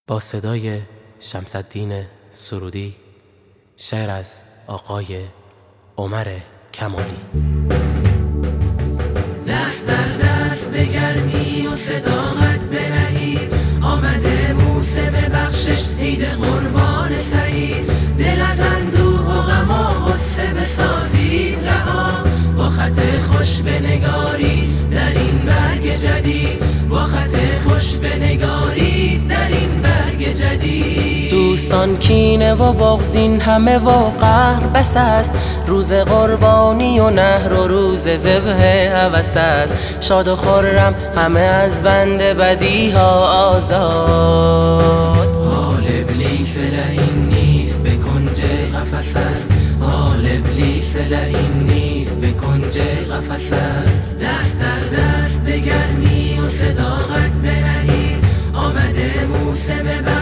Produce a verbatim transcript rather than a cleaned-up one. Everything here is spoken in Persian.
با صدای شمس‌الدین سرودی، شعر از آقای عمر کمالی. دست در دست به گرمی و صداقت بنهید، آمده موسم بخشش عید قربان سعید. دل از اندوه و غم و غصه بسازید رها، با خط خوش بنگارید در این برگ جدید، با خط خوش بنگارید در این برگ جدید. دوستان کینه و بغض این همه و قهر بس است، روز قربانی و نهر و روز ذبح هوس است. شاد و خرم همه از بند بدی ها آزاد. حال ابلیس لعین نیست به کنج قفس است، حال ابلیس لعین نیست به کنج قفس است. دست در دست به گرمی و صداقت بنهید، آمده موسم